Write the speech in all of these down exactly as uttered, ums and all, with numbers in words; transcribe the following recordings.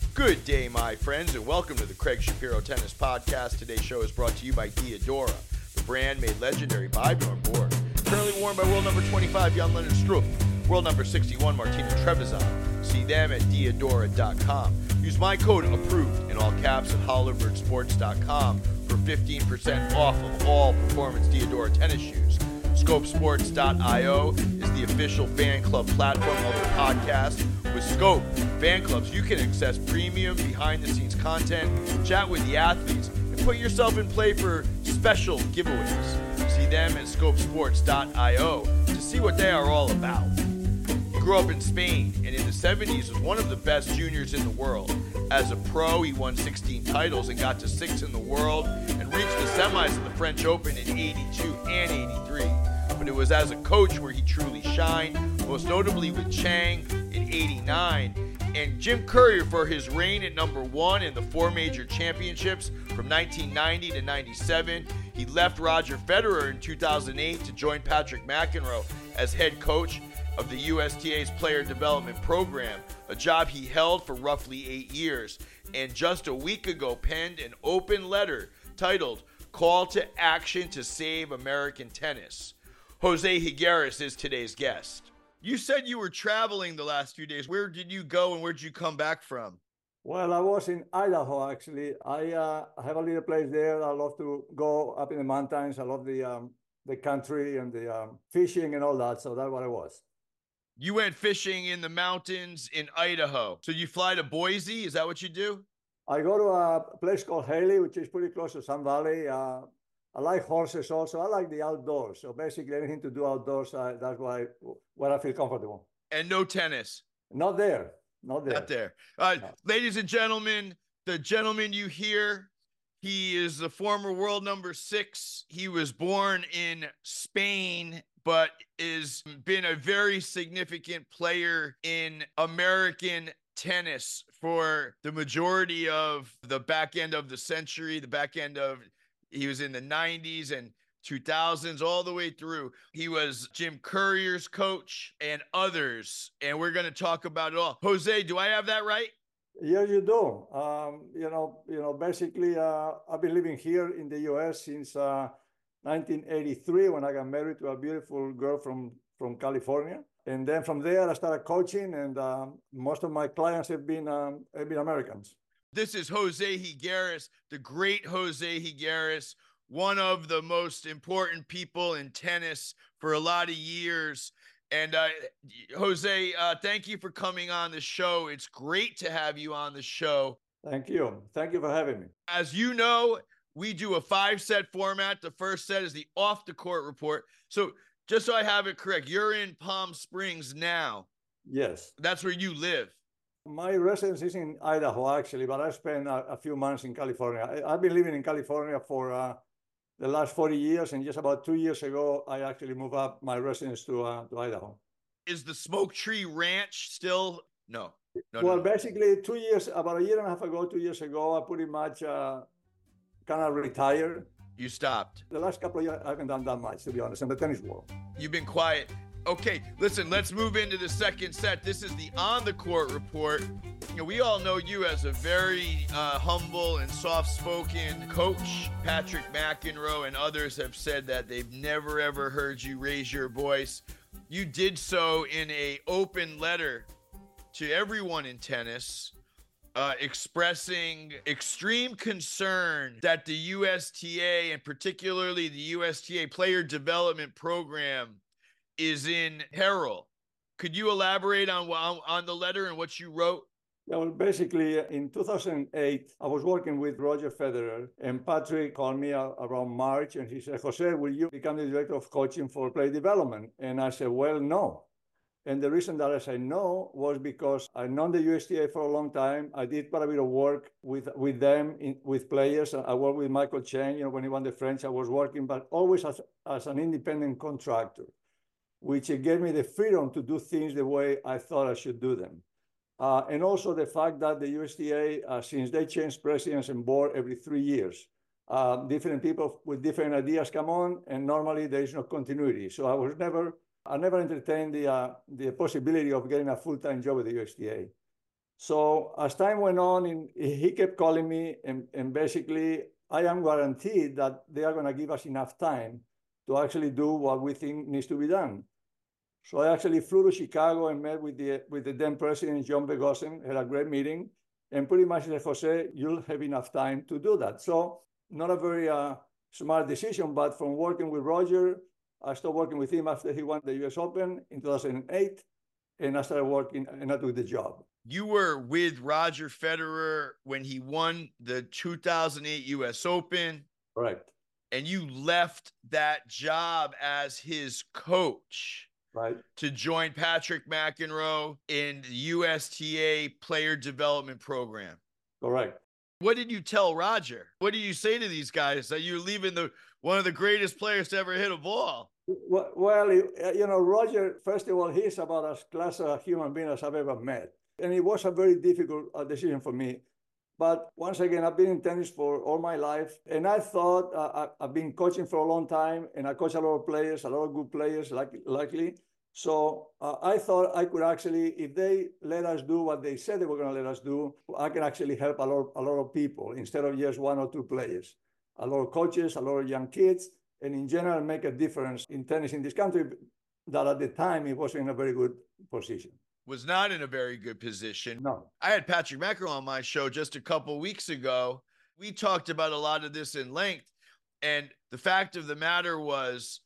Good day, my friends, and welcome to the Craig Shapiro Tennis Podcast. Today's show is brought to you by Diadora, the brand made legendary by Bjorn Borg. Currently worn by world number twenty-five, Jan-Lennard Struff, world number sixty-one, Martina Trevisan. See them at diadora dot com. Use my code APPROVED in all caps at hollerberg sports dot com for fifteen percent off of all Performance Diadora tennis shoes. Scope Sports dot io is the official fan club platform of the podcast. With Scope fan clubs, you can access premium behind-the-scenes content, chat with the athletes, and put yourself in play for special giveaways. See them at Scope Sports dot io to see what they are all about. He grew up in Spain, and in the seventies was one of the best juniors in the world. As a pro, he won sixteen titles and got to six in the world and reached the semis of the French Open in eighty-two and eighty-three. But it was as a coach where he truly shined, most notably with Chang in eighty-nine, and Jim Courier for his reign at number one in the four major championships from nineteen ninety to ninety-seven. He left Roger Federer in two thousand eight to join Patrick McEnroe as head coach of the U S T A's Player Development Program, a job he held for roughly eight years, and just a week ago penned an open letter titled Call to Action to Save American Tennis. Jose Higueras is today's guest. You said you were traveling the last few days. Where did you go and where did you come back from? Well, I was in Idaho, actually. I uh, have a little place there. I love to go up in the mountains. I love the um, the country and the um, fishing and all that. So that's what it was. You went fishing in the mountains in Idaho. So you fly to Boise? Is that what you do? I go to a place called Haley, which is pretty close to Sun Valley. Uh, I like horses also. I like the outdoors. So basically anything to do outdoors, uh, that's why, where I feel comfortable. And no tennis? Not there. Not there. Not there. Uh, no. Ladies and gentlemen, the gentleman you hear, he is the former world number six. He was born in Spain, but has been a very significant player in American tennis for the majority of the back end of the century, the back end of, he was in the nineties and two thousands all the way through. He was Jim Courier's coach and others, and we're going to talk about it all. Jose, do I have that right? Yes, you do. Um, you know, you know, basically, uh, I've been living here in the U S since uh, nineteen eighty-three when I got married to a beautiful girl from, from California. And then from there, I started coaching, and um, most of my clients have been um, have been Americans. This is Jose Higueras, the great Jose Higueras, one of the most important people in tennis for a lot of years. And uh, Jose, uh, thank you for coming on the show. It's great to have you on the show. Thank you. Thank you for having me. As you know, we do a five-set format. The first set is the off-the-court report. So just so I have it correct, you're in Palm Springs now. Yes. That's where you live. My residence is in Idaho, actually, but I spent a, a few months in California. I, I've been living in California for uh, the last forty years, and just about two years ago, I actually moved up my residence to, uh, to Idaho. Is the Smoke Tree Ranch still? No. no well, no. basically, two years, about a year and a half ago, two years ago, I pretty much uh, kind of retired. You stopped. The last couple of years, I haven't done that much, to be honest, in the tennis world. You've been quiet. Okay, listen, let's move into the second set. This is the on-the-court report. You know, we all know you as a very uh, humble and soft-spoken coach. Patrick McEnroe and others have said that they've never, ever heard you raise your voice. You did so in a open letter to everyone in tennis, uh, expressing extreme concern that the U S T A, and particularly the U S T A Player Development Program, is in peril. Could you elaborate on, on on the letter and what you wrote? Yeah, well, basically, in two thousand eight, I was working with Roger Federer, and Patrick called me uh, around March, and he said, Jose, will you become the director of coaching for play development? And I said, well, no. And the reason that I said no was because I've known the U S T A for a long time. I did quite a bit of work with, with them, in, with players. I worked with Michael Chang, you know, when he won the French, I was working, but always as, as an independent contractor, which gave me the freedom to do things the way I thought I should do them. Uh, and also the fact that the U S T A, uh, since they change presidents and board every three years, uh, different people with different ideas come on, and normally there is no continuity. So I was never, I never entertained the, uh, the possibility of getting a full-time job with the U S T A. So as time went on, in, he kept calling me, and, and basically, I am guaranteed that they are going to give us enough time to actually do what we think needs to be done. So I actually flew to Chicago and met with the with the then president, John Begossen, had a great meeting, and pretty much said, Jose, you'll have enough time to do that. So not a very uh, smart decision, but from working with Roger, I started working with him after he won the U S Open in two thousand eight, and I started working, and I took the job. You were with Roger Federer when he won the two thousand eight U S Open. Correct. And you left that job as his coach. Right. To join Patrick McEnroe in the U S T A Player Development Program. Correct. What did you tell Roger? What do you say to these guys that you're leaving the one of the greatest players to ever hit a ball? Well, you know, Roger, first of all, he's about as class a human being as I've ever met. And it was a very difficult uh, decision for me. But once again, I've been in tennis for all my life. And I thought uh, I've been coaching for a long time, and I coach a lot of players, a lot of good players, like, likely. So uh, I thought I could actually, if they let us do what they said they were going to let us do, I can actually help a lot, a lot of people instead of just one or two players. A lot of coaches, a lot of young kids, and in general, make a difference in tennis in this country that at the time it wasn't in a very good position. Was not in a very good position. No. I had Patrick McEnroe on my show just a couple weeks ago. We talked about a lot of this in length. And the fact of the matter was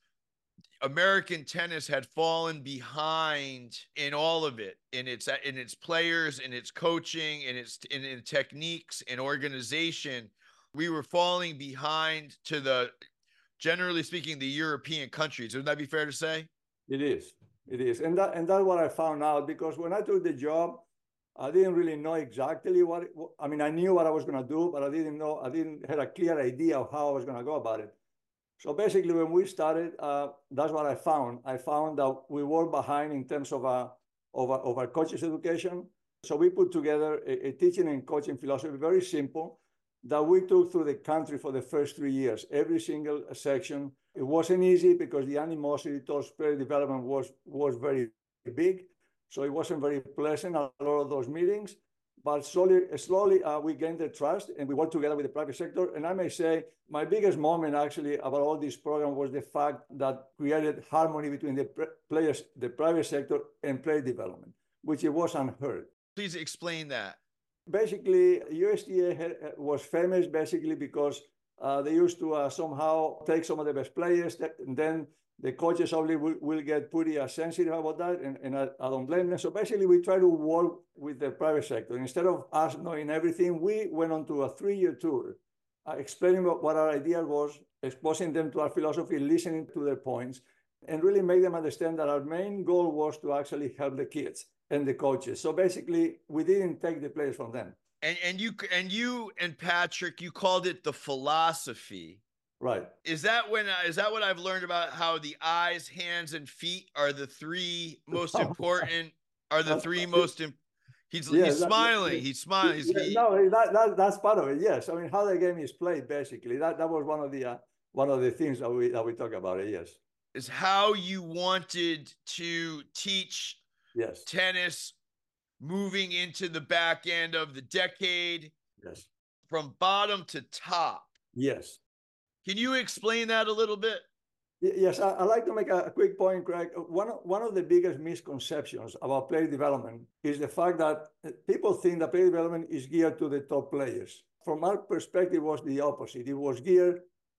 American tennis had fallen behind in all of it, in its in its players, in its coaching, in its in, in techniques, in organization. We were falling behind to the, generally speaking, the European countries. Would that be fair to say? It is. It is. And that and that's what I found out, because when I took the job, I didn't really know exactly what, it, I mean, I knew what I was going to do, but I didn't know, I didn't have a clear idea of how I was going to go about it. So basically, when we started, uh, that's what I found. I found that we were behind in terms of, uh, of, uh, of our coaches' education. So we put together a, a teaching and coaching philosophy, very simple, that we took through the country for the first three years, every single section. It wasn't easy because the animosity towards player development was, was very big. So it wasn't very pleasant, a lot of those meetings. But slowly, slowly uh, we gained their trust, and we worked together with the private sector. And I may say my biggest moment actually about all this program was the fact that created harmony between the players, the private sector, and player development, which it was unheard. Please explain that. Basically, U S T A had, was famous basically because uh, they used to uh, somehow take some of the best players, and then the coaches obviously will, will get pretty uh, sensitive about that, and, and I, I don't blame them. So basically, we try to work with the private sector. Instead of us knowing everything, we went on to a three-year tour, uh, explaining what, what our idea was, exposing them to our philosophy, listening to their points, and really make them understand that our main goal was to actually help the kids and the coaches. So basically, we didn't take the players from them. And and you and you and Patrick, you called it the philosophy. Right. Is that when is that what I've learned about how the eyes, hands, and feet are the three most important? Are the three most? Imp- he's yeah, he's that, smiling. He's smiling. He's, yeah, he, no, that, that that's part of it. Yes, I mean how the game is played. Basically, that that was one of the uh, one of the things that we that we talk about. It yes. Is how you wanted to teach yes tennis moving into the back end of the decade. Yes. From bottom to top. Yes. Can you explain that a little bit? Yes, I, I'd like to make a, a quick point, Craig. One, one of the biggest misconceptions about player development is the fact that people think that player development is geared to the top players. From our perspective, it was the opposite. It was geared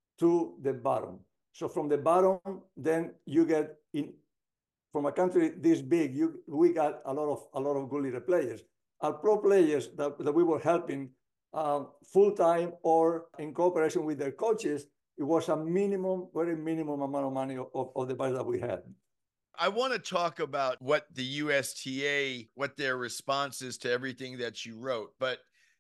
to the bottom. So from the bottom, then you get in. From a country this big, you, we got a lot of a lot of good little players. Our pro players that, that we were helping uh, full-time or in cooperation with their coaches, it was a minimum, very minimum amount of money of, of the budget that we had. I want to talk about what the U S T A, what their response is to everything that you wrote. But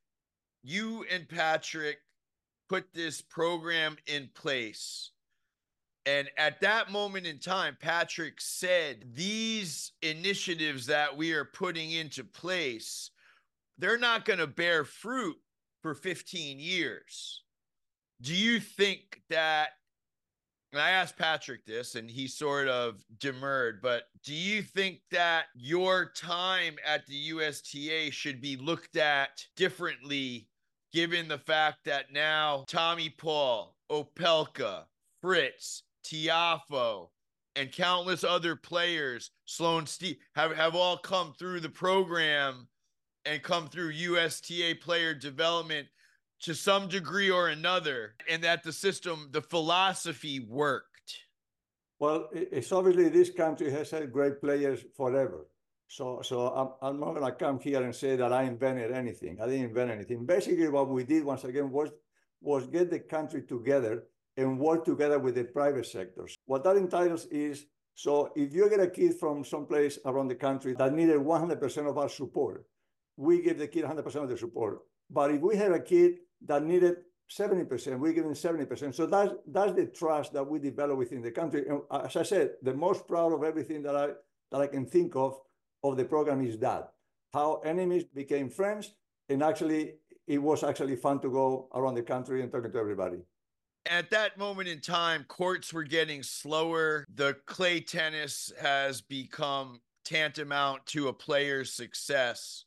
you and Patrick put this program in place. And at that moment in time, Patrick said, these initiatives that we are putting into place, they're not going to bear fruit for fifteen years. Do you think that And I asked Patrick this, and he sort of demurred, but do you think that your time at the U S T A should be looked at differently, given the fact that now Tommy Paul, Opelka, Fritz, Tiafo, and countless other players, Sloan Steve, have, have all come through the program and come through U S T A player development to some degree or another, and that the system, the philosophy worked? Well, it's obviously this country has had great players forever. So, so I'm, I'm not going to come here and say that I invented anything. I didn't invent anything. Basically, what we did once again was, was get the country together and work together with the private sectors. What that entitles is, so if you get a kid from someplace around the country that needed one hundred percent of our support, we give the kid one hundred percent of the support. But if we had a kid that needed seventy percent, we give them seventy percent. So that's, that's the trust that we develop within the country. And as I said, the most proud of everything that I, that I can think of of the program is that, how enemies became friends, and actually, it was actually fun to go around the country and talking to everybody. At that moment in time, courts were getting slower. The clay tennis has become tantamount to a player's success.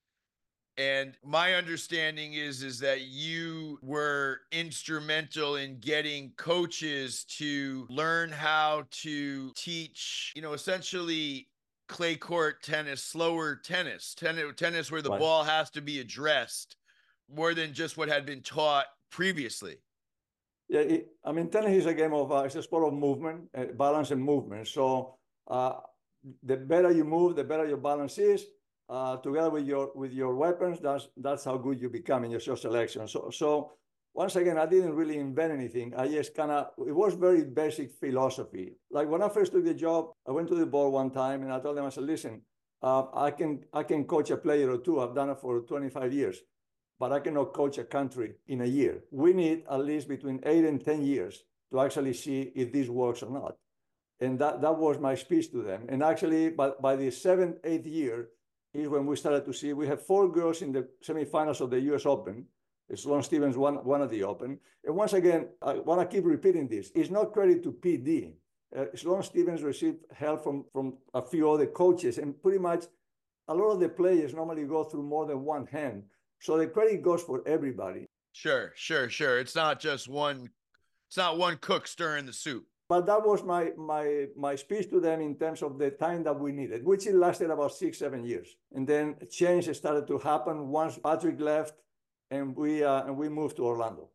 And my understanding is, is that you were instrumental in getting coaches to learn how to teach, you know, essentially clay court tennis, slower tennis, tennis, tennis where the Right. ball has to be addressed more than just what had been taught previously. Yeah, it, I mean, tennis is a game of, uh, it's a sport of movement, uh, balance and movement. So uh, the better you move, the better your balance is. Uh, together with your with your weapons, that's that's how good you become in your shot selection. So so once again, I didn't really invent anything. I just kind of, it was very basic philosophy. Like when I first took the job, I went to the board one time and I told them, I said, listen, uh, I can I can coach a player or two. I've done it for twenty-five years, but I cannot coach a country in a year. We need at least between eight and ten years to actually see if this works or not. And that, that was my speech to them. And actually, by, by the seventh, eighth year, is when we started to see, we have four girls in the semifinals of the U S Open. Sloane Stephens won, won at the Open. And once again, I want to keep repeating this. It's not credit to P D. Uh, Sloane Stephens received help from, from a few other coaches. And pretty much a lot of the players normally go through more than one hand. So the credit goes for everybody. Sure, sure, sure. It's not just one, it's not one cook stirring the soup. But that was my my my speech to them in terms of the time that we needed, which it lasted about six, seven years. And then change started to happen once Patrick left and we uh, and we moved to Orlando.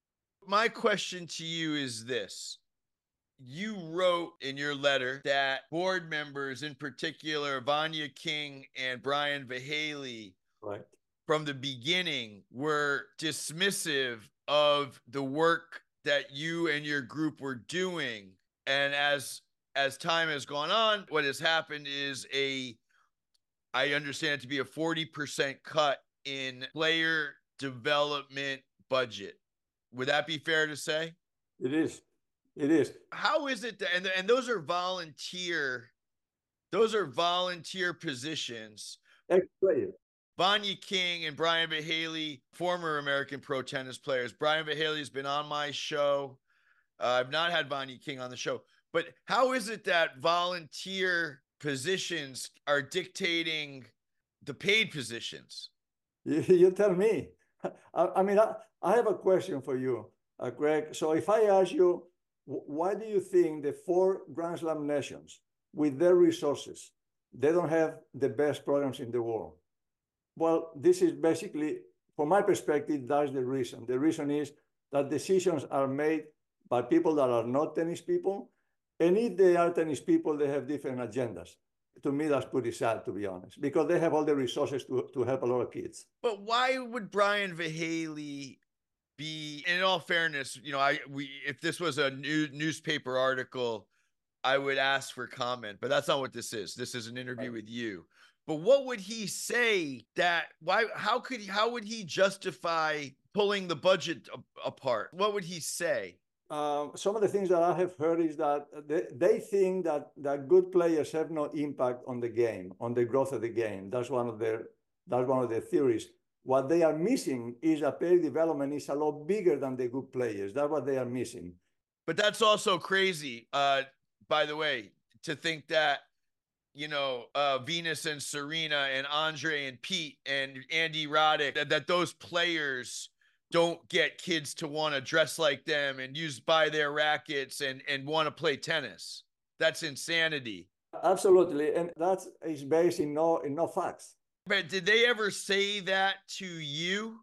My question to you is this. You wrote in your letter that board members, in particular, Vanya King and Brian Vahaley, Right, from the beginning were dismissive of the work that you and your group were doing. And as as time has gone on, what has happened is a, I understand it to be a forty percent cut in player development budget. Would that be fair to say? it is. It is. How is it that, and, and those are volunteer, those are volunteer positions. Ex-player. Vanya King and Brian Vahaley, former American pro tennis players. Brian Vahaley has been on my show. Uh, I've not had Vanya King on the show. But how is it that volunteer positions are dictating the paid positions? You, you tell me. I, I mean, I, I have a question for you, uh, Greg. So if I ask you, why do you think the four Grand Slam nations, with their resources, they don't have the best programs in the world? Well, this is basically, from my perspective, that's the reason. The reason is that decisions are made by people that are not tennis people. And if they are tennis people, they have different agendas. To me, that's pretty sad, to be honest, because they have all the resources to, to help a lot of kids. But why would Brian Vahaley be, in all fairness, you know, I we if this was a new newspaper article, I would ask for comment, but that's not what this is. This is an interview with you. But what would he say that, why, how could he, how would he justify pulling the budget apart? What would he say? Uh, some of the things that I have heard is that they, they think that, that good players have no impact on the game, on the growth of the game. That's one of their, that's one of their theories. What they are missing is that player development is a lot bigger than the good players. That's what they are missing. But that's also crazy, uh, by the way, to think that, you know, uh, Venus and Serena and Andre and Pete and Andy Roddick, that, that those players don't get kids to want to dress like them and use buy their rackets and, and want to play tennis. That's insanity. Absolutely. And that is based in no, in no facts. But did they ever say that to you?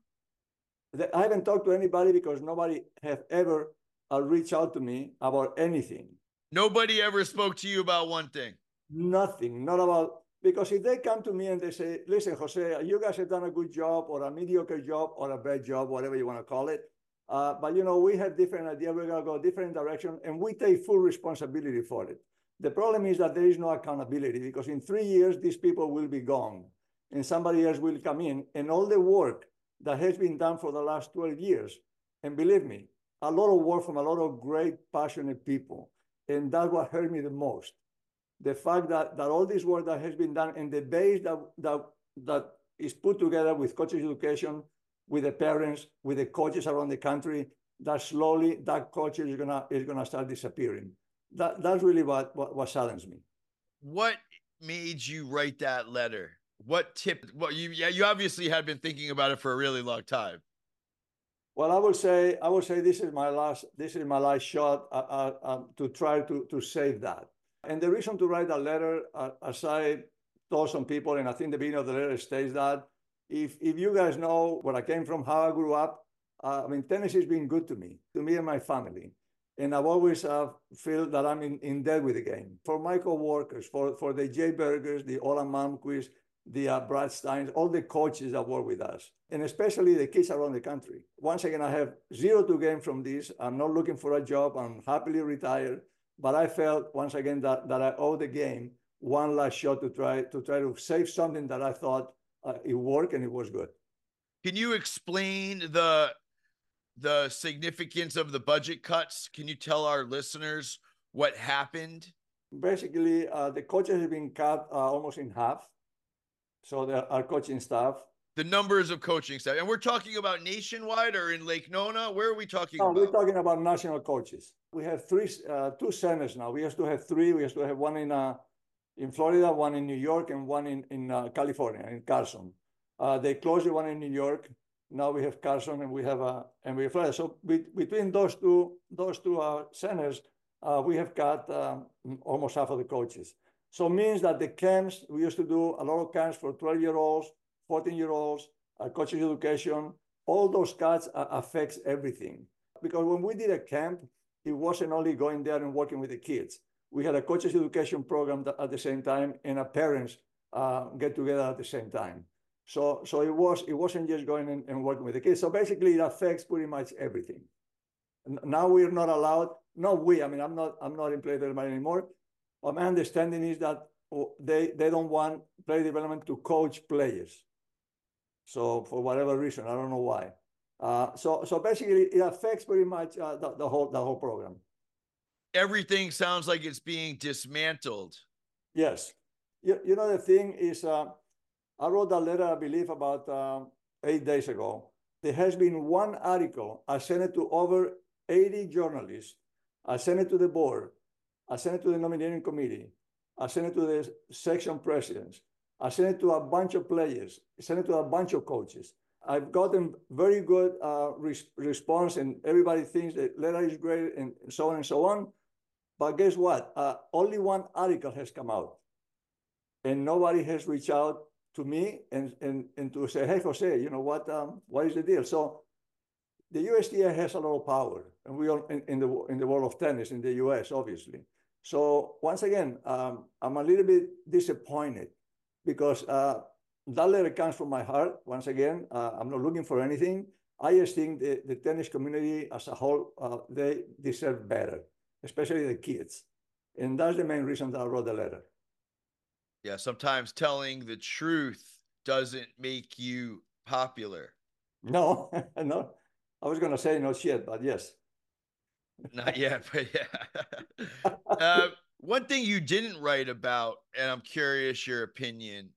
I haven't talked to anybody because nobody have ever uh, reached out to me about anything. Nobody ever spoke to you about one thing? Nothing, not about, because if they come to me and they say, listen, Jose, you guys have done a good job or a mediocre job or a bad job, whatever you want to call it. Uh, but, you know, we have different ideas. We're going to go different direction and we take full responsibility for it. The problem is that there is no accountability because in three years, these people will be gone and somebody else will come in and all the work that has been done for the last twelve years. And believe me, a lot of work from a lot of great, passionate people. And that's what hurt me the most. The fact that, that all this work that has been done and the base that, that, that is put together with coaches education, with the parents, with the coaches around the country, that slowly that coach is gonna, is gonna start disappearing. That, that's really what, what, what saddens me. What made you write that letter? What tip? Well, you yeah, you obviously had been thinking about it for a really long time. Well, I would say I would say this is my last this is my last shot uh, uh, uh, to try to to save that. And the reason to write that letter, uh, as I told some people, and I think the beginning of the letter states that if if you guys know where I came from, how I grew up, uh, I mean, tennis has been good to me, to me and my family. And I've always uh, feel that I'm in, in debt with the game. For my co-workers, for, for the Jay Bergers, the Ola Malmquist, the uh, Brad Steins, all the coaches that work with us, and especially the kids around the country. Once again, I have zero to gain from this. I'm not looking for a job. I'm happily retired. But I felt, once again, that, that I owe the game one last shot to try to try to save something that I thought uh, it worked and it was good. Can you explain the the significance of the budget cuts? Can you tell our listeners what happened? Basically, uh, the coaches have been cut uh, almost in half. So the, our coaching staff. The numbers of coaching staff. And we're talking about nationwide or in Lake Nona? Where are we talking no, about? We're talking about national coaches. We have three, uh, two centers now. We used to have three. We used to have one in uh, in Florida, one in New York, and one in, in uh, California, in Carson. Uh, they closed the one in New York. Now we have Carson and we have uh, and we have Florida. So be, between those two those two uh, centers, uh, we have got uh, almost half of the coaches. So it means that the camps, we used to do a lot of camps for twelve-year-olds, fourteen-year-olds, uh, coaches education. All those cuts uh, affects everything. Because when we did a camp, it wasn't only going there and working with the kids. We had a coaches education program that at the same time and a parents uh, get together at the same time. So, so it was it wasn't just going in and working with the kids. So basically, it affects pretty much everything. Now we're not allowed. Not we. I mean, I'm not. I'm not in player development anymore. But my understanding is that they they don't want player development to coach players. So for whatever reason, I don't know why. Uh, so so basically, it affects pretty much uh, the, the whole the whole program. Everything sounds like it's being dismantled. Yes. You, you know, the thing is, uh, I wrote that letter, I believe, about um, eight days ago. There has been one article. I sent it to over eighty journalists. I sent it to the board. I sent it to the nominating committee. I sent it to the section presidents. I sent it to a bunch of players. I sent it to a bunch of coaches. I've gotten very good uh, res- response, and everybody thinks that letter is great, and so on and so on. But guess what? Uh, only one article has come out, and nobody has reached out to me and, and, and to say, hey, Jose, you know what? Um, what is the deal? So the U S T A has a lot of power, and we are in, in the in the world of tennis in the U S, obviously. So once again, um, I'm a little bit disappointed because uh, that letter comes from my heart. Once again, uh, I'm not looking for anything. I just think the, the tennis community as a whole, uh, they deserve better, especially the kids. And that's the main reason that I wrote the letter. Yeah, sometimes telling the truth doesn't make you popular. No, no. I was going to say no shit, but yes. Not yet, but yeah. uh, one thing you didn't write about, and I'm curious your opinion,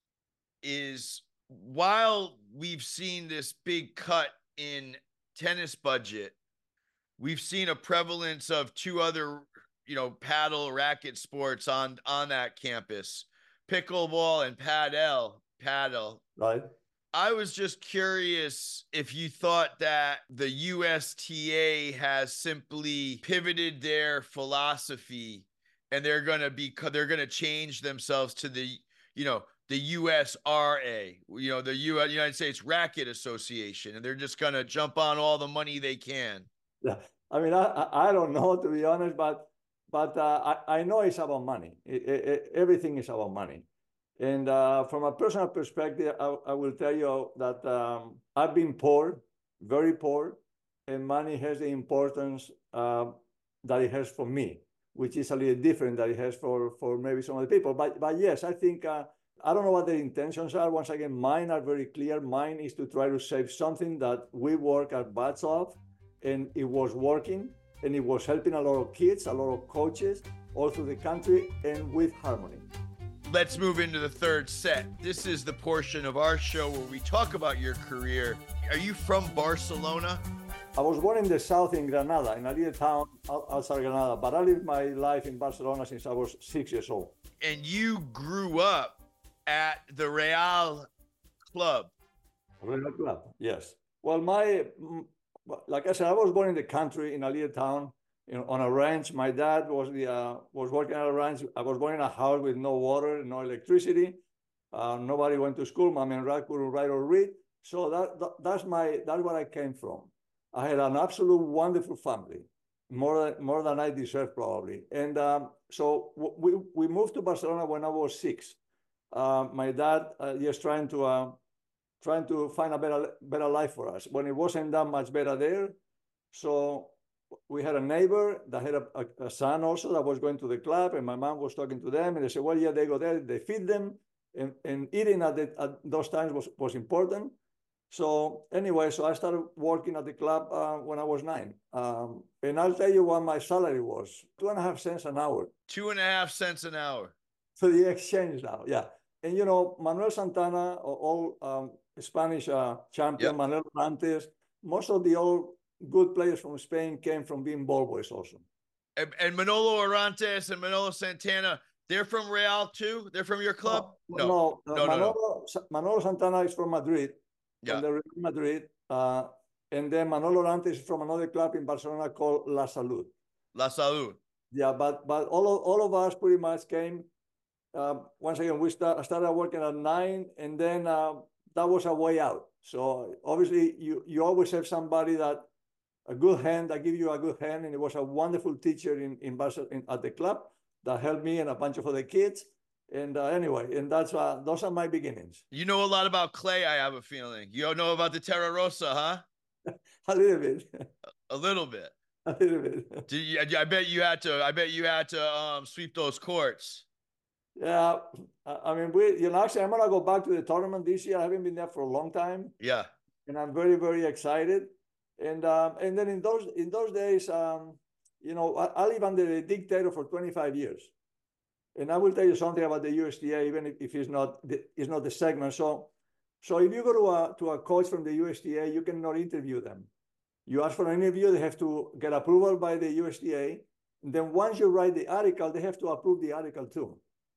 is while we've seen this big cut in tennis budget, we've seen a prevalence of two other, you know, paddle racket sports on on that campus, pickleball and paddle. Paddle. Right. I was just curious if you thought that the U S T A has simply pivoted their philosophy and they're going to be, they're going to change themselves to the, you know, the U S R A, you know, the U S, United States Racket Association, and they're just going to jump on all the money they can. Yeah. I mean, I, I don't know, to be honest, but, but uh, I, I know it's about money. It, it, everything is about money. And uh, from a personal perspective, I, I will tell you that um, I've been poor, very poor, and money has the importance uh, that it has for me, which is a little different than it has for, for maybe some other people. But, but yes, I think, uh, I don't know what their intentions are. Once again, mine are very clear. Mine is to try to save something that we work our butts off, and it was working, and it was helping a lot of kids, a lot of coaches all through the country, and with harmony. Let's move into the third set. This is the portion of our show where we talk about your career. Are you from Barcelona? I was born in the south in Granada, in a little town outside Granada, but I lived my life in Barcelona since I was six years old. And you grew up at the Real Club. Real Club, yes. Well, my, like I said, I was born in the country in a little town, you know, on a ranch. My dad was the uh, was working at a ranch. I was born in a house with no water, no electricity. Uh, nobody went to school. Mom and dad couldn't write or read. So that, that that's my that's where I came from. I had an absolute wonderful family, more than more than I deserved probably. And um, so we we moved to Barcelona when I was six. Uh, my dad uh, just trying to uh, trying to find a better better life for us when it wasn't that much better there. So we had a neighbor that had a, a, a son also that was going to the club, and my mom was talking to them, and they said, well, yeah, they go there, they feed them, and, and eating at, the, at those times was, was important. So anyway, so I started working at the club uh, when I was nine. Um, and I'll tell you what my salary was, two and a half cents an hour. Two and a half cents an hour. So the exchange now, yeah. And, you know, Manuel Santana, all um, Spanish uh, champion, yep. Manuel Orantes, most of the old good players from Spain came from being ball boys also. And, and Manolo Orantes and Manolo Santana, they're from Real too? They're from your club? No, no, no, no, Manolo, no, no. Manolo Santana is from Madrid, yeah. from the Real Madrid. Uh, and then Manolo Orantes is from another club in Barcelona called La Salud. La Salud. Yeah, but but all of, all of us pretty much came. Uh, once again, we start, started working at nine, and then uh, that was a way out. So obviously, you you always have somebody that a good hand that give you a good hand, and it was a wonderful teacher in in, Barcelona, in at the club that helped me and a bunch of other kids. And uh, anyway, and that's uh, those are my beginnings. You know a lot about clay, I have a feeling. You don't know about the Terra Rosa, huh? A little bit. A little bit. A little bit. Do you, I bet you had to. I bet you had to um, sweep those courts. Yeah, I mean, we. You know, actually, I'm gonna go back to the tournament this year. I haven't been there for a long time. Yeah. And I'm very, very excited. And um, and then in those in those days, um, you know, I, I live under a dictator for twenty-five years. And I will tell you something about the U S T A, even if, if it's not the, it's not the segment. So, so if you go to a to a coach from the U S T A, you cannot interview them. You ask for an interview, they have to get approval by the U S T A. And then once you write the article, they have to approve the article too.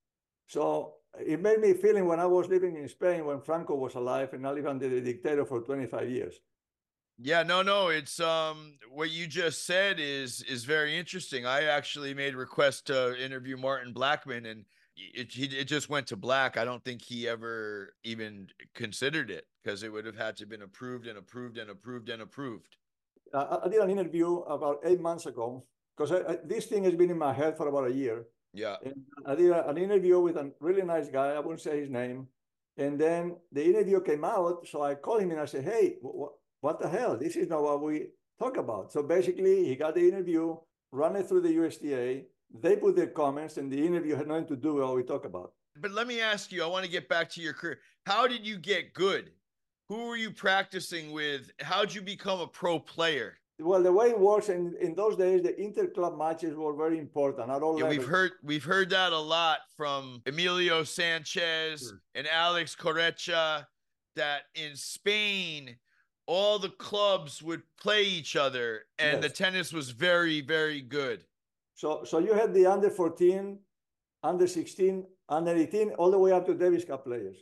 So it made me feeling when I was living in Spain when Franco was alive, and I lived under the dictator for twenty-five years. Yeah, no, no, it's um what you just said is is very interesting. I actually made a request to interview Martin Blackman, and it he, it just went to black. I don't think he ever even considered it because it would have had to have been approved and approved and approved and approved. I, I did an interview about eight months ago because this thing has been in my head for about a year. Yeah. And I did a, an interview with a really nice guy. I wouldn't say his name. And then the interview came out. So I called him and I said, hey, what, what the hell? This is not what we talk about. So basically, he got the interview, ran it through the U S T A. They put their comments, and the interview had nothing to do with what we talk about. But let me ask you, I want to get back to your career. How did you get good? Who were you practicing with? How'd you become a pro player? Well, the way it works in, in those days, the inter-club matches were very important. At all yeah, levels. we've heard we've heard that a lot from Emilio Sanchez sure. and Alex Correcha, that in Spain, all the clubs would play each other, and yes. the tennis was very, very good. So, so you had the under fourteen, under sixteen, under eighteen, all the way up to Davis Cup players.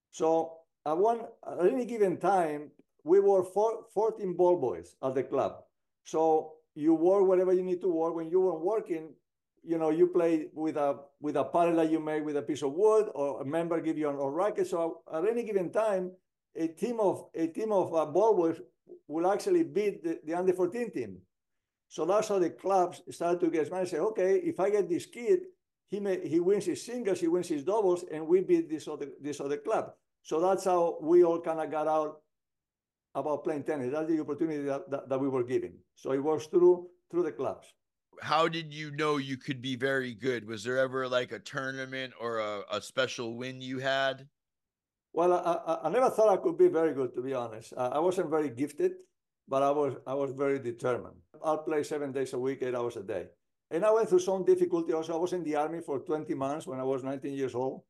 So at one at any given time, we were four, fourteen ball boys at the club. So you work whatever you need to work. When you were working, you know, you play with a with a paddle that you make with a piece of wood, or a member give you an or racket. So at any given time, a team of a team of uh, ball boys will actually beat the, the under fourteen team. So that's how the clubs started to get smart and say, okay, if I get this kid, he may he wins his singles, he wins his doubles, and we beat this other this other club. So that's how we all kind of got out about playing tennis. That's the opportunity that, that, that we were given. So it was through through the clubs. How did you know you could be very good? Was there ever like a tournament or a, a special win you had? Well, I, I, I never thought I could be very good, to be honest. I, I wasn't very gifted, but I was I was very determined. I'll play seven days a week, eight hours a day. And I went through some difficulty also. I was in the Army for twenty months when I was nineteen years old.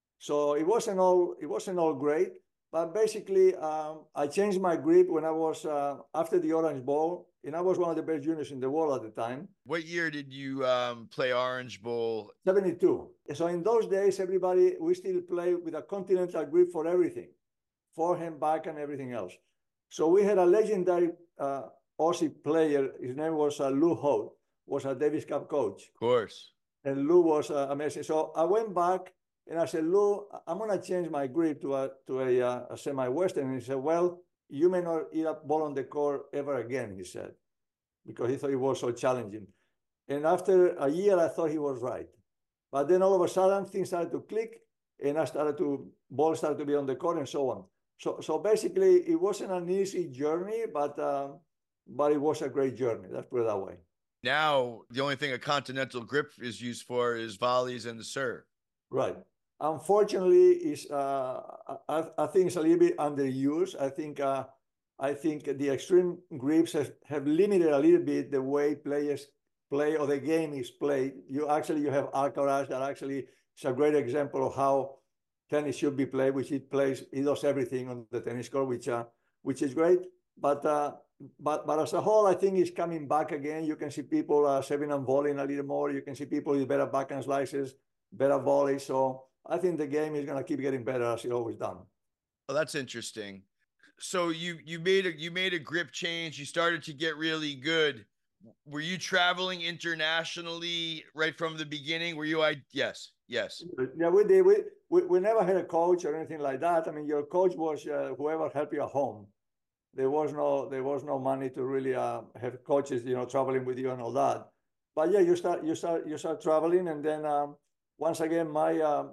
So it wasn't all it wasn't all great. But basically, um, I changed my grip when I was uh, after the Orange Bowl, and I was one of the best juniors in the world at the time. What year did you um, play Orange Bowl? seventy-two. So in those days, everybody, we still play with a continental grip for everything, forehand, backhand, everything else. So we had a legendary uh, Aussie player. His name was uh, Lou Holt, was a Davis Cup coach. Of course. And Lou was uh, amazing. So I went back. And I said, Lou, I'm going to change my grip to a to a, uh, a semi-Western. And he said, well, you may not eat a ball on the court ever again, he said, because he thought it was so challenging. And after a year, I thought he was right. But then all of a sudden, things started to click, and I started to, ball started to be on the court and so on. So so basically, it wasn't an easy journey, but, um, but it was a great journey. Let's put it that way. Now, the only thing a continental grip is used for is volleys and the serve. Right. Unfortunately, is uh, I, I think it's a little bit underused. I think uh, I think the extreme grips have, have limited a little bit the way players play or the game is played. You actually you have Alcaraz that actually is a great example of how tennis should be played, which it plays, he does everything on the tennis court, which uh, which is great. But uh, but but as a whole, I think it's coming back again. You can see people uh, serving and volleying a little more. You can see people with better backhand slices, better volleys. So I think the game is going to keep getting better as it always done. Oh, that's interesting. So you you made a you made a grip change. You started to get really good. Were you traveling internationally right from the beginning? Were you? I yes, yes. Yeah, we did. We we, we never had a coach or anything like that. I mean, your coach was uh, whoever helped you at home. There was no there was no money to really uh, have coaches, you know, traveling with you and all that. But yeah, you start you start you start traveling, and then um, once again, my uh,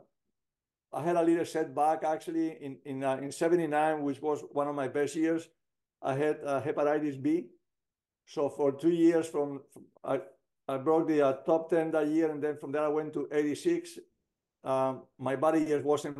I had a little setback actually in in uh, in seventy-nine, which was one of my best years. I had uh, hepatitis B, so for two years from, from I I broke the uh, top ten that year, and then from there I went to eighty-six. Um, my body just wasn't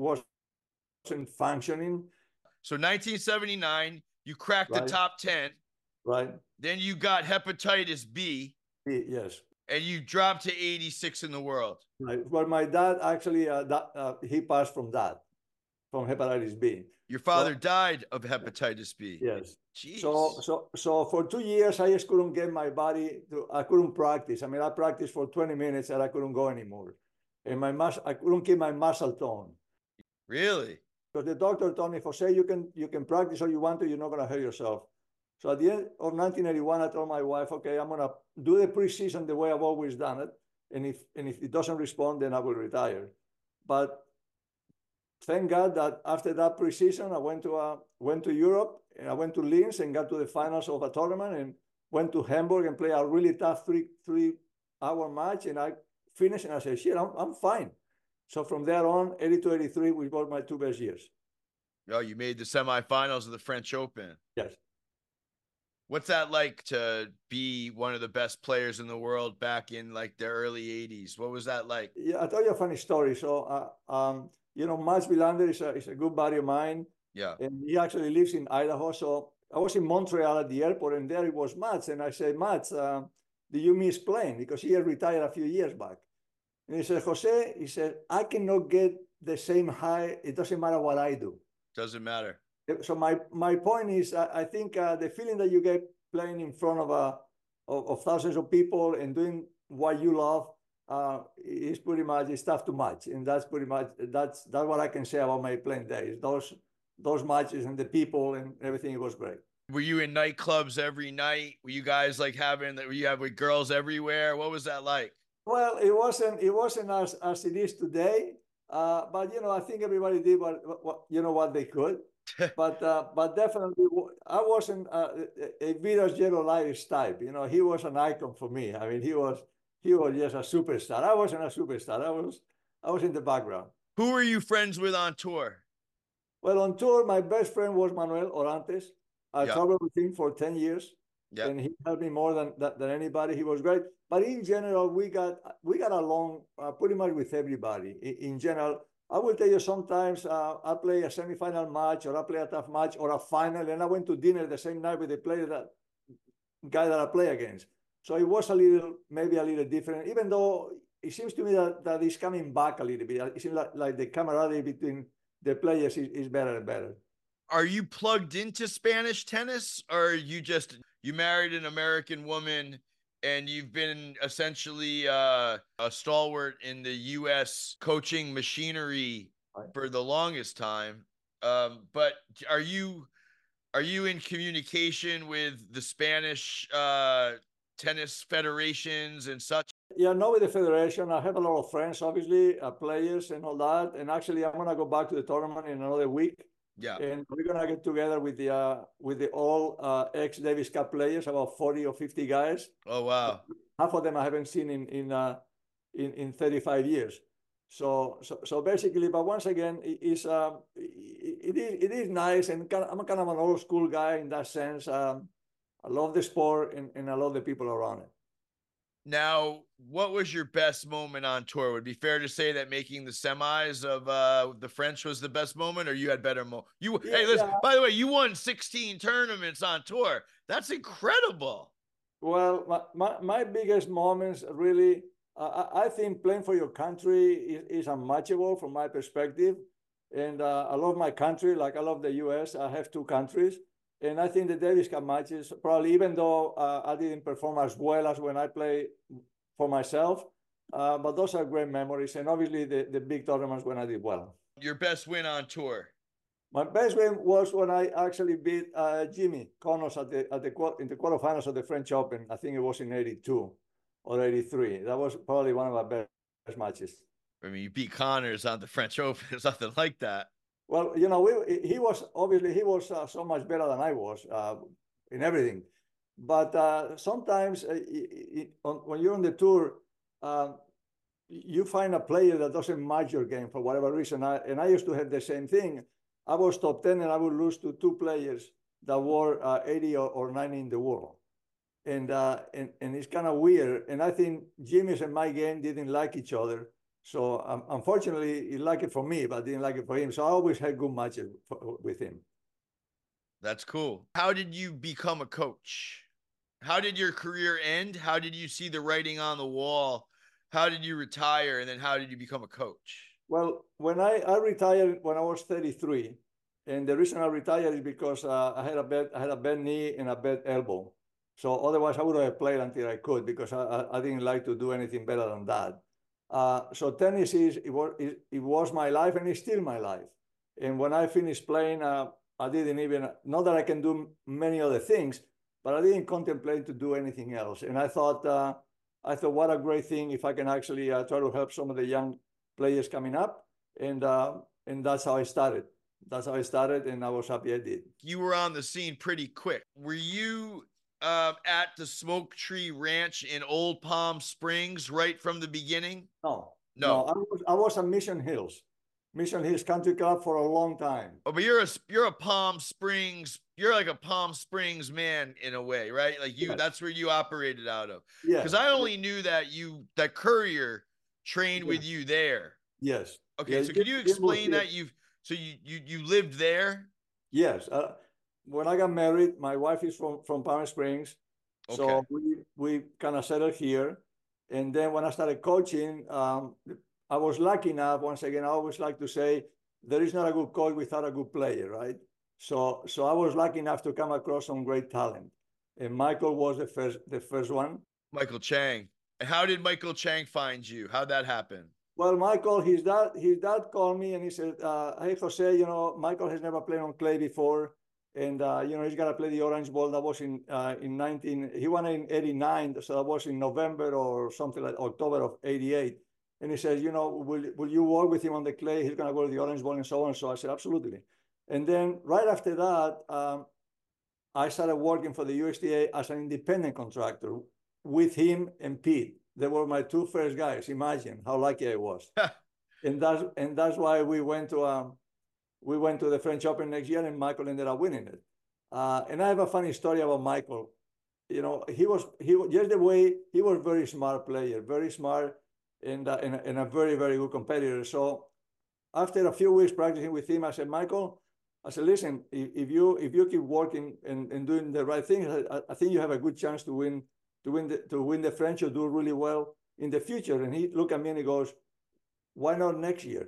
wasn't functioning. So nineteen seventy-nine, you cracked right. the top ten. Right. Then you got hepatitis B. B, yes. And you dropped to eighty-six in the world. Right. Well, my dad actually, uh, that, uh, he passed from that, from hepatitis B. Your father so, died of hepatitis B. Yes. Jeez. So, so, so for two years, I just couldn't get my body to, I couldn't practice. I mean, I practiced for twenty minutes and I couldn't go anymore. And my mus- I couldn't keep my muscle tone. Really? Because the doctor told me, Jose, you can, you can practice all you want to, you're not going to hurt yourself. So at the end of nineteen eighty-one, I told my wife, okay, I'm going to do the preseason the way I've always done it. And if, and if it doesn't respond, then I will retire. But thank God that after that preseason, I went to, uh, went to Europe, and I went to Linz and got to the finals of a tournament, and went to Hamburg and played a really tough three, three hour match. And I finished and I said, shit, I'm, I'm fine. So from there on, eighty-two, eighty-three, we got my two best years. Oh, you made the semifinals of the French Open. Yes. What's that like to be one of the best players in the world back in like the early eighties? What was that like? Yeah, I'll tell you a funny story. So, uh, um, you know, Mats Wilander is a, is a good buddy of mine. Yeah. And he actually lives in Idaho. So I was in Montreal at the airport, and there it was Mats. And I said, Mats, uh, do you miss playing? Because he had retired a few years back. And he said, Jose, he said, I cannot get the same high. It doesn't matter what I do. Doesn't matter. So my my point is, I, I think uh, the feeling that you get playing in front of a of, of thousands of people and doing what you love uh, is pretty much it's tough to match, and that's pretty much that's that's what I can say about my playing days. Those those matches and the people and everything, it was great. Were you in nightclubs every night? Were you guys like having that? Were you having girls everywhere? What was that like? Well, it wasn't it wasn't as as it is today, uh, but you know I think everybody did what, what you know what they could. but uh, but definitely, I wasn't uh, a Vidas Gerolaitis type. You know, he was an icon for me. I mean, he was he was just a superstar. I wasn't a superstar. I was I was in the background. Who were you friends with on tour? Well, on tour, my best friend was Manuel Orantes. I Yep. traveled with him for ten years, Yep. and he helped me more than, than than anybody. He was great. But in general, we got we got along uh, pretty much with everybody. In, in general, I will tell you sometimes uh, I play a semifinal match or I play a tough match or a final, and I went to dinner the same night with the player that guy that I play against. So it was a little, maybe a little different, even though it seems to me that, that it's coming back a little bit. It seems like, like the camaraderie between the players is, is better and better. Are you plugged into Spanish tennis, or are you just, you married an American woman and you've been essentially uh, a stalwart in the U S coaching machinery for the longest time? Um, but are you, are you in communication with the Spanish uh, tennis federations and such? Yeah, not with the federation. I have a lot of friends, obviously, uh, players and all that. And actually, I'm gonna go back to the tournament in another week. Yeah. And we're gonna get together with the uh, with the all uh, ex Davis Cup players, about forty or fifty guys. Oh wow! Half of them I haven't seen in in uh, in, in thirty-five years. So so so basically, but once again, it is uh, it, it is it is nice, and kind of, I'm kind of an old school guy in that sense. Um, I love the sport, and, and I love the people around it. Now, what was your best moment on tour? Would it be fair to say that making the semis of uh, the French was the best moment, or you had better mo? You yeah, hey, listen. Yeah. By the way, you won sixteen tournaments on tour. That's incredible. Well, my my, my biggest moments really, uh, I think playing for your country is, is unmatchable from my perspective, and uh, I love my country like I love the U S. I have two countries. And I think the Davis Cup matches, probably even though uh, I didn't perform as well as when I play for myself, uh, but those are great memories. And obviously the, the big tournaments when I did well. Your best win on tour? My best win was when I actually beat uh, Jimmy Connors at the, at the in the quarterfinals of the French Open. I think it was in eighty-two or eighty-three. That was probably one of my best, best matches. I mean, you beat Connors on the French Open. There's nothing like that. Well, you know, we, he was obviously he was uh, so much better than I was uh, in everything. But uh, sometimes uh, it, on, when you're on the tour, uh, you find a player that doesn't match your game for whatever reason. I, and I used to have the same thing. I was top ten and I would lose to two players that were uh, eighty or, or ninety in the world. And, uh, and, and it's kind of weird. And I think Jimmy's and my game didn't like each other. So um, unfortunately, he liked it for me, but didn't like it for him. So I always had good matches for, with him. That's cool. How did you become a coach? How did your career end? How did you see the writing on the wall? How did you retire? And then how did you become a coach? Well, when I, I retired when I was thirty-three, and the reason I retired is because uh, I had a bad I had a bad knee and a bad elbow. So otherwise, I would have played until I could because I, I didn't like to do anything better than that. Uh, so tennis is it was it, it was my life and it's still my life. And when I finished playing, uh, I didn't even not that I can do many other things, but I didn't contemplate to do anything else. And I thought uh, I thought what a great thing if I can actually uh, try to help some of the young players coming up. And uh, and that's how I started. That's how I started, and I was happy I did. You were on the scene pretty quick. Were you uh, at the Smoke Tree Ranch in Old Palm Springs right from the beginning? No, no. no I was I was at Mission Hills, Mission Hills Country Club for a long time. Oh, but you're a you're a Palm Springs. You're like a Palm Springs man in a way, right? Like you, yes. That's where you operated out of. Yeah. Because I only knew that you that Courier trained yes. with you there. Yes. Okay, yeah, so could you explain was, that you've so you you you lived there? Yes. Uh, when I got married, my wife is from from Palm Springs, okay. So we we kind of settled here. And then when I started coaching, um, I was lucky enough. Once again, I always like to say there is not a good coach without a good player, right? So, so I was lucky enough to come across some great talent. And Michael was the first, the first one. Michael Chang. How did Michael Chang find you? How'd that happen? Well, Michael, his dad, his dad called me and he said, uh, "Hey, Jose, you know, Michael has never played on clay before, and uh, you know, he's gonna play the Orange Bowl." That was in uh, in nineteen. He won in eighty-nine, so that was in November or something like October of eighty-eight. And he says, "You know, will will you work with him on the clay? He's gonna go to the Orange Bowl and so on." So I said, "Absolutely." And then right after that, um, I started working for the U S D A as an independent contractor with him and Pete. They were my two first guys. Imagine how lucky I was. and that's and that's why we went to um we went to the French Open next year, and Michael ended up winning it. Uh, and I have a funny story about Michael. You know, he was he just the way he was a very smart player, very smart, and uh, and, and a very very good competitor. So after a few weeks practicing with him, I said, "Michael, I said, listen, if you if you keep working and, and doing the right things, I, I think you have a good chance to win." to win the to win the French or do really well in the future. And he looked at me and he goes, "Why not next year?"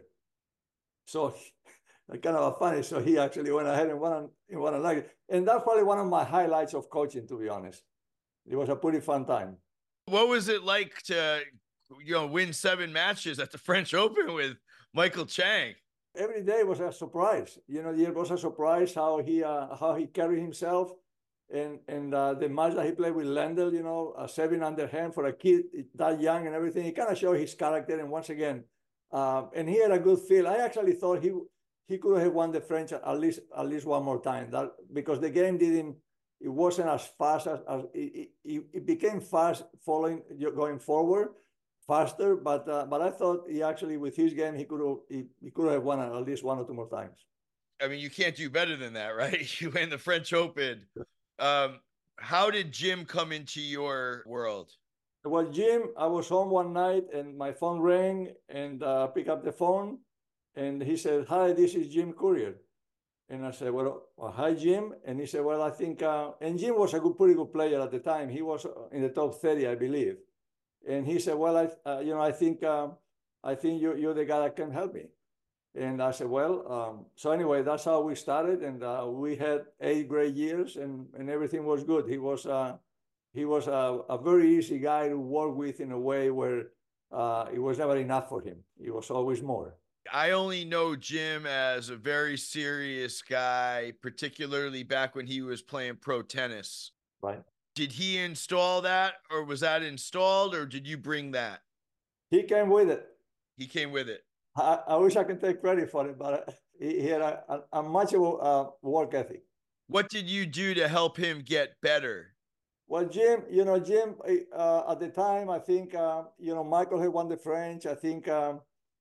So kind of funny. So he actually went ahead and won and won a nugget. And that's probably one of my highlights of coaching, to be honest. It was a pretty fun time. What was it like to, you know, win seven matches at the French Open with Michael Chang? Every day was a surprise. You know, it was a surprise how he uh, how he carried himself. And and uh, the match that he played with Lendl, you know, a seven underhand for a kid that young and everything, he kind of showed his character. And once again, um, and he had a good feel. I actually thought he he could have won the French at least at least one more time. That because the game didn't, it wasn't as fast as, as it, it, it became fast following going forward, faster. But uh, but I thought he actually with his game he could have he, he could have won at least one or two more times. I mean, you can't do better than that, right? You win the French Open. Um, how did Jim come into your world? Well, Jim, I was home one night and my phone rang and uh, picked up the phone and he said, "Hi, this is Jim Courier." And I said, well, well hi, Jim. And he said, well, I think, uh, and Jim was a good, pretty good player at the time. He was in the top thirty, I believe. And he said, well, I, uh, you know, I think, uh, I think you, you're the guy that can help me. And I said, well, um, so anyway, that's how we started. And uh, we had eight great years and, and everything was good. He was, uh, he was a, a very easy guy to work with in a way where uh, it was never enough for him. It was always more. I only know Jim as a very serious guy, particularly back when he was playing pro tennis. Right. Did he install that, or was that installed, or did you bring that? He came with it. He came with it. I, I wish I could take credit for it, but he, he had a, a, a much of a uh, work ethic. What did you do to help him get better? Well, Jim, you know, Jim, uh, at the time, I think, uh, you know, Michael had won the French. I think, um,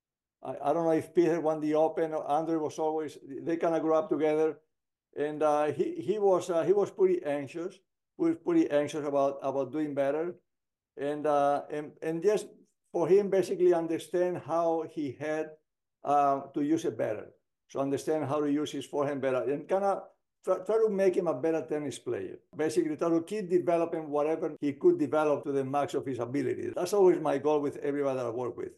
I, I don't know if Peter won the Open or Andre was always, they kind of grew up together. And uh, he, he was uh, he was pretty anxious. He was pretty anxious about, about doing better. And, uh, and, and just for him, basically understand how he had uh, to use it better. So understand how to use his forehand better and kind of try, try to make him a better tennis player. Basically, try to keep developing whatever he could develop to the max of his ability. That's always my goal with everybody that I work with.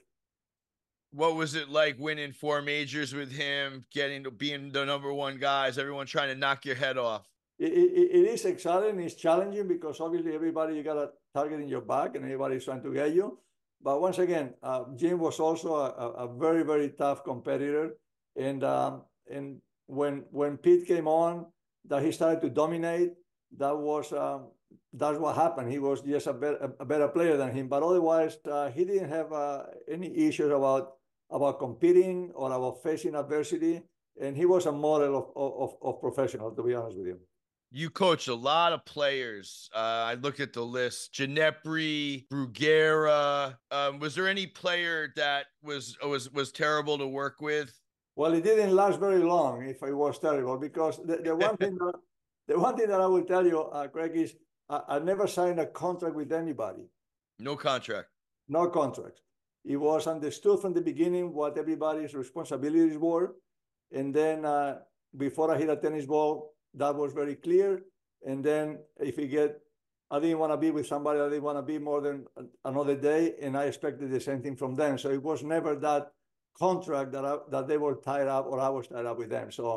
What was it like winning four majors with him, getting to being the number one guys, everyone trying to knock your head off? It, it, it is exciting. It's challenging because obviously everybody, you got a target in your back and everybody's trying to get you. But once again, uh, Jim was also a, a very, very tough competitor. And um, and when when Pete came on, that he started to dominate, that was um, that's what happened. He was just a better, a better player than him. But otherwise, uh, he didn't have uh, any issues about about competing or about facing adversity. And he was a model of, of, of professional, to be honest with you. You coached a lot of players. Uh, I looked at the list: Ginepri, Bruguera. Um, was there any player that was was was terrible to work with? Well, it didn't last very long. If it was terrible, because the, the one thing that the one thing that I will tell you, uh, Craig, is I, I never signed a contract with anybody. No contract. No contract. It was understood from the beginning what everybody's responsibilities were, and then uh, before I hit a tennis ball, that was very clear. And then if you get, I didn't want to be with somebody, I didn't want to be more than another day, and I expected the same thing from them. So it was never that contract that I, that they were tied up or I was tied up with them. So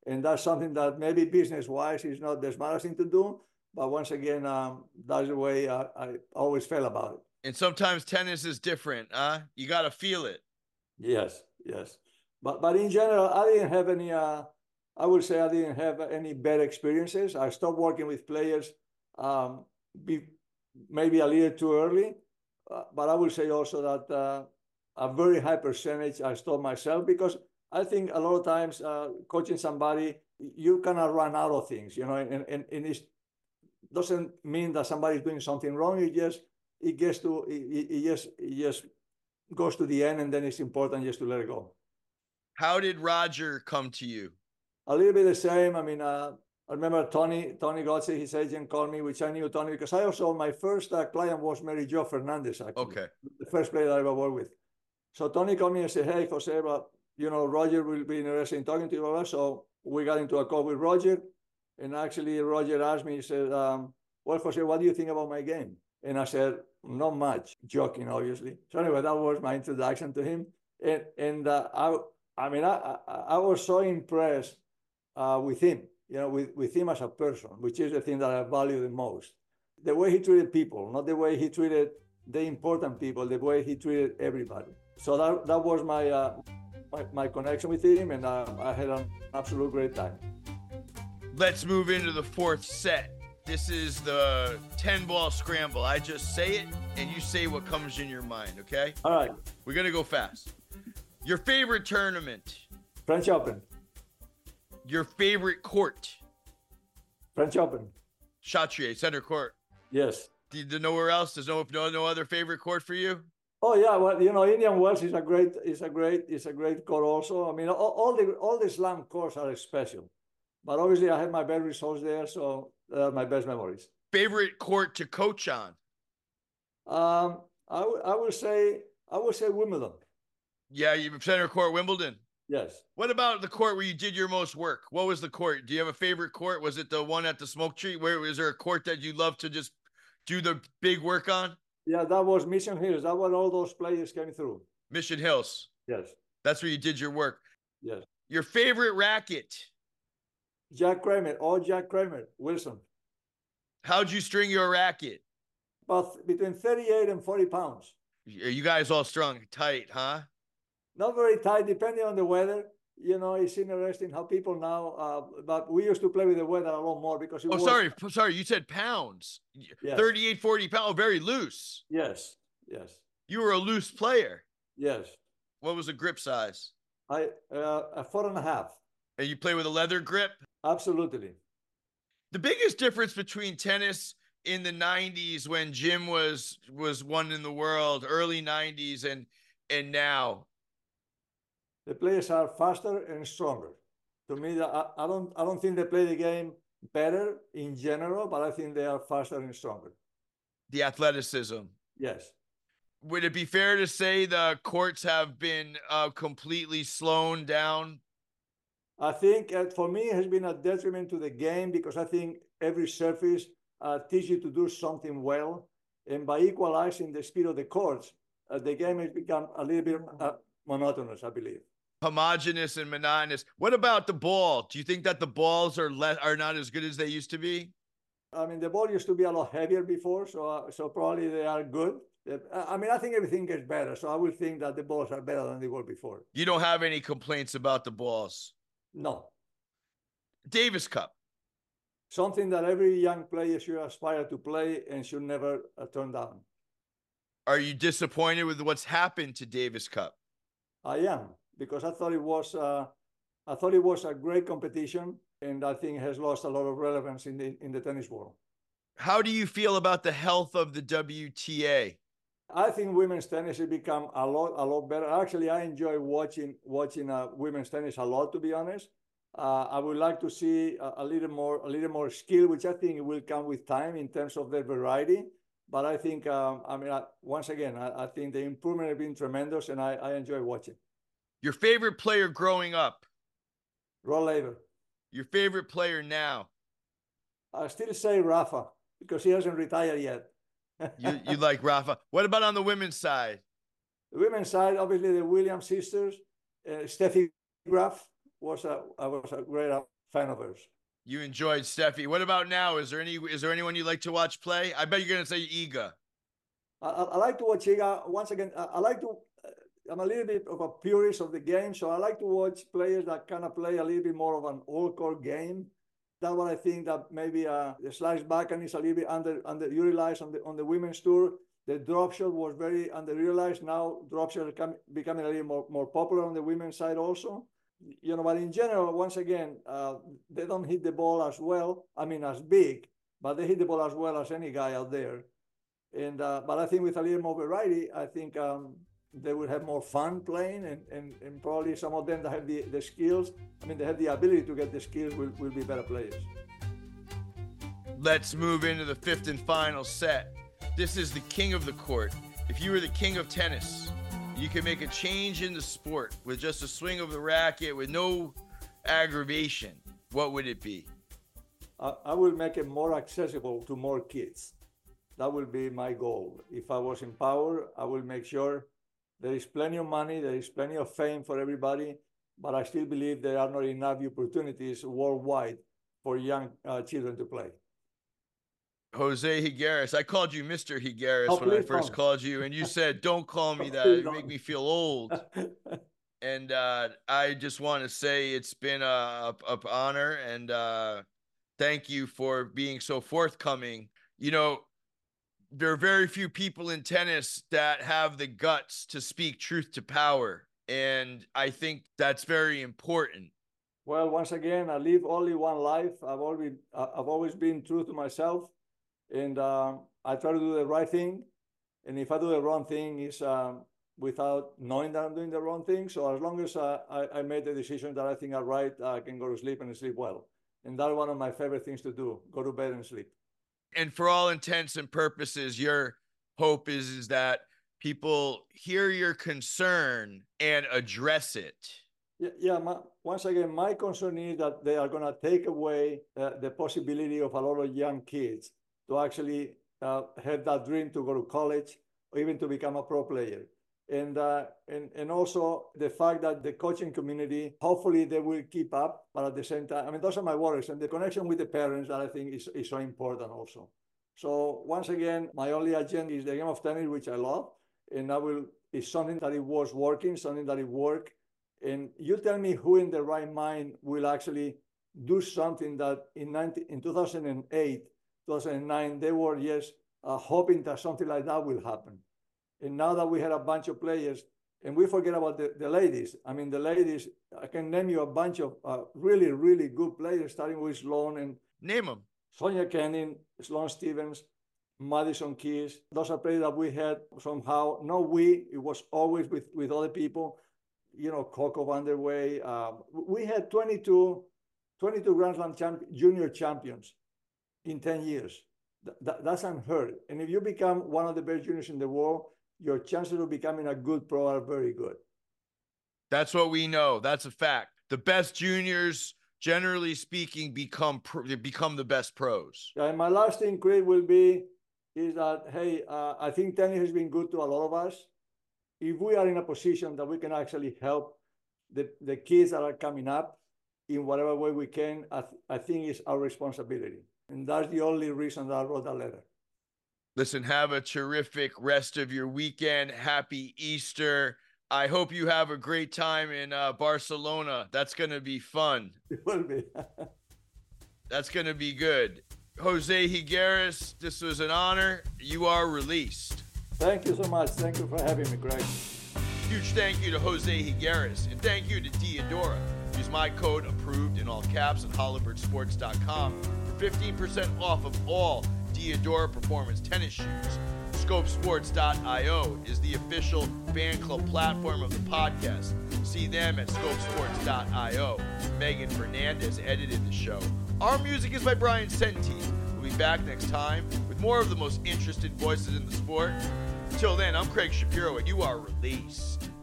And that's something that maybe business-wise is not the smartest thing to do. But once again, um, that's the way I, I always felt about it. And sometimes tennis is different, huh? You got to feel it. Yes, yes. But but in general, I didn't have any, uh, I would say I didn't have any bad experiences. I stopped working with players um, be, maybe a little too early. Uh, but I would say also that uh, a very high percentage I stopped myself, because I think a lot of times uh, coaching somebody, you cannot run out of things, you know, and, and, and it doesn't mean that somebody's doing something wrong. It just, it gets to, it, it just, it just goes to the end, and then it's important just to let it go. How did Roger come to you? A little bit the same. I mean, uh, I remember Tony, Tony Gotze, his agent, called me, which I knew Tony, because I also, my first uh, client was Mary Jo Fernandez, actually. Okay. The first player I ever worked with. So Tony called me and said, hey, Jose, but, you know, Roger will be interested in talking to you about it. So we got into a call with Roger. And actually, Roger asked me, he said, um, well, Jose, what do you think about my game? And I said, not much, joking, obviously. So anyway, that was my introduction to him. And, and uh, I, I mean, I, I, I was so impressed uh, with him, you know, with, with him as a person, which is the thing that I value the most. The way he treated people, not the way he treated the important people, the way he treated everybody. So that, that was my, uh, my, my connection with him, and uh, I had an absolute great time. Let's move into the fourth set. This is the ten-ball scramble. I just say it, and you say what comes in your mind, okay? All right. We're going to go fast. Your favorite tournament? French Open. Your favorite court? French Open. Chatrier, center court. Yes. Do you know where else? There's no, no no other favorite court for you? Oh yeah, well, you know, Indian Wells is a great is a great is a great court also. I mean, all, all the all the slam courts are special, but obviously I had my best results there, so they're my best memories. Favorite court to coach on? Um, I w- I would say I would say Wimbledon. Yeah, you center court Wimbledon. Yes. What about the court where you did your most work? What was the court? Do you have a favorite court? Was it the one at the Smoke Tree? Where was there a court that you love to just do the big work on? Yeah, that was Mission Hills. That was all those players came through. Mission Hills. Yes. That's where you did your work. Yes. Your favorite racket? Jack Kramer, all Jack Kramer, Wilson. How'd you string your racket? About between thirty-eight and forty pounds. Are you guys all strung tight, huh? Not very tight, depending on the weather. You know, it's interesting how people now, uh, but we used to play with the weather a lot more because it Oh, was, sorry. Sorry. You said pounds. Yes. thirty-eight, forty pounds. Very loose. Yes. Yes. You were a loose player. Yes. What was the grip size? I, uh, a four and a half. And you play with a leather grip? Absolutely. The biggest difference between tennis in the nineties when Jim was, was one in the world, early nineties, and, and now, the players are faster and stronger. To me, I, I don't I don't think they play the game better in general, but I think they are faster and stronger. the athleticism. Yes. Would it be fair to say the courts have been uh, completely slowed down? I think uh, for me it has been a detriment to the game because I think every surface uh, teaches you to do something well. And by equalizing the speed of the courts, uh, the game has become a little bit uh, monotonous, I believe. Homogeneous and monotonous. What about the ball? Do you think that the balls are le- are not as good as they used to be? I mean, the ball used to be a lot heavier before, so uh, so probably they are good. I mean, I think everything gets better, so I would think that the balls are better than they were before. You don't have any complaints about the balls? No. Davis Cup. Something that every young player should aspire to play and should never uh, turn down. Are you disappointed with what's happened to Davis Cup? I am, because I thought it was uh, I thought it was a great competition, and I think it has lost a lot of relevance in the in the tennis world. How do you feel about the health of the W T A? I think women's tennis has become a lot a lot better. Actually, I enjoy watching watching uh, women's tennis a lot, to be honest. Uh, I would like to see a, a little more a little more skill, which I think will come with time in terms of their variety. But I think, um, I mean, I, once again, I, I think the improvement has been tremendous, and I, I enjoy watching. Your favorite player growing up? Rod Laver. Your favorite player now? I still say Rafa, because he hasn't retired yet. you, you like Rafa. What about on the women's side? The women's side, obviously, the Williams sisters. Uh, Steffi Graf was a, was a great fan of hers. You enjoyed Steffi. What about now? Is there any is there anyone you like to watch play? I bet you're gonna say Iga. I, I, I like to watch Iga. Once again, I, I like to. Uh, I'm a little bit of a purist of the game, so I like to watch players that kind of play a little bit more of an all-court game. That's what I think that maybe uh, the slice backhand is a little bit under underutilized on the on the women's tour. The drop shot was very underutilized. Now drop shot is becoming a little more, more popular on the women's side also. You know, but in general, once again, uh, they don't hit the ball as well. I mean, as big, but they hit the ball as well as any guy out there. And uh, but I think with a little more variety, I think um, they will have more fun playing, and, and, and probably some of them that have the, the skills, I mean, they have the ability to get the skills, will, will be better players. Let's move into the fifth and final set. This is the king of the court. If you were the king of tennis, you can make a change in the sport with just a swing of the racket with no aggravation. What would it be? I, I will make it more accessible to more kids. That will be my goal. If I was in power, I will make sure there is plenty of money, there is plenty of fame for everybody, but I still believe there are not enough opportunities worldwide for young uh, children to play. Jose Higueras. I called you Mister Higueras oh, when I first don't. called you, and you said, don't call me that. It make me feel old. And uh, I just want to say it's been a, a, a honor, and uh, thank you for being so forthcoming. You know, there are very few people in tennis that have the guts to speak truth to power, and I think that's very important. Well, once again, I live only one life. I've always, I've always been true to myself, and uh, I try to do the right thing. And if I do the wrong thing, it's um, without knowing that I'm doing the wrong thing. So as long as uh, I, I made the decision that I think are right, I can go to sleep and sleep well. And that's one of my favorite things to do, go to bed and sleep. And for all intents and purposes, your hope is, is that people hear your concern and address it. Yeah, yeah my, once again, my concern is that they are going to take away uh, the possibility of a lot of young kids to actually uh, have that dream to go to college or even to become a pro player. And, uh, and and also the fact that the coaching community, hopefully they will keep up, but at the same time, I mean, those are my worries. And the connection with the parents that I think is, is so important also. So once again, my only agenda is the game of tennis, which I love. And I will, it's something that it was working, something that it worked. And you tell me who in the right mind will actually do something that in, nineteen, in two thousand eight, two thousand nine, they were just uh, hoping that something like that will happen. And now that we had a bunch of players, and we forget about the, the ladies. I mean, the ladies, I can name you a bunch of uh, really, really good players, starting with Sloane and name them. Sonia Kenin, Sloane Stevens, Madison Keys. Those are players that we had somehow. No, we, it was always with, with other people, you know, Coco Vanderway. Uh, we had twenty-two, twenty-two Grand Slam champ, junior champions in ten years. Th- that's unheard. And if you become one of the best juniors in the world, your chances of becoming a good pro are very good. That's what we know. That's a fact. The best juniors, generally speaking, become pro- become the best pros. Yeah, and my last thing, Chris, will be is that, hey, uh, I think tennis has been good to a lot of us. If we are in a position that we can actually help the, the kids that are coming up in whatever way we can, I, th- I think it's our responsibility. And that's the only reason that I wrote that letter. Listen, have a terrific rest of your weekend. Happy Easter. I hope you have a great time in uh, Barcelona. That's going to be fun. It will be. That's going to be good. Jose Higueras, this was an honor. You are released. Thank you so much. Thank you for having me, Greg. Huge thank you to Jose Higueras, and thank you to Diadora. Use my code approved in all caps at Hollywood Sports dot com for fifteen percent off of all Diadora Performance tennis shoes. Scope Sports dot io is the official fan club platform of the podcast. See them at Scope Sports dot io. Megan Fernandez edited the show. Our music is by Brian Senti. We'll be back next time with more of the most interested voices in the sport. Until then, I'm Craig Shapiro, and you are released.